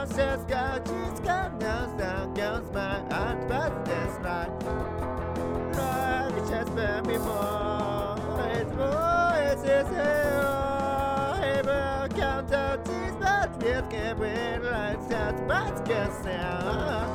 says God, she's got no sound, goes my heart, but this night. Love is just baby more. It's hero. Ever count out these but with Gabriel lights out, but guess